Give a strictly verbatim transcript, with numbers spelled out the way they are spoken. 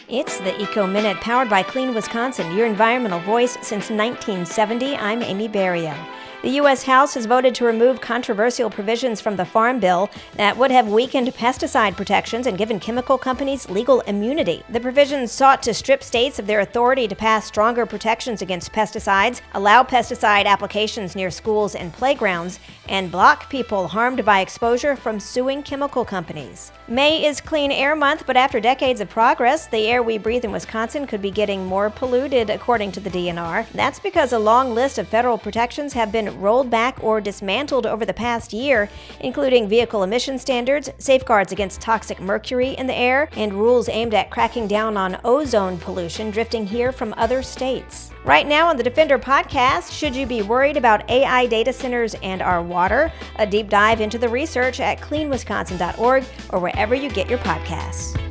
It's the Eco Minute, powered by Clean Wisconsin, your environmental voice since nineteen seventy. I'm Amy Barrio. The U S House has voted to remove controversial provisions from the Farm Bill that would have weakened pesticide protections and given chemical companies legal immunity. The provisions sought to strip states of their authority to pass stronger protections against pesticides, allow pesticide applications near schools and playgrounds, and block people harmed by exposure from suing chemical companies. May is Clean Air Month, but after decades of progress, the air we breathe in Wisconsin could be getting more polluted, according to the D N R. That's because a long list of federal protections have been rolled back or dismantled over the past year, including vehicle emission standards, safeguards against toxic mercury in the air, and rules aimed at cracking down on ozone pollution drifting here from other states. Right now on the Defender podcast, should you be worried about A I data centers and our water? A deep dive into the research at clean wisconsin dot org or wherever you get your podcasts.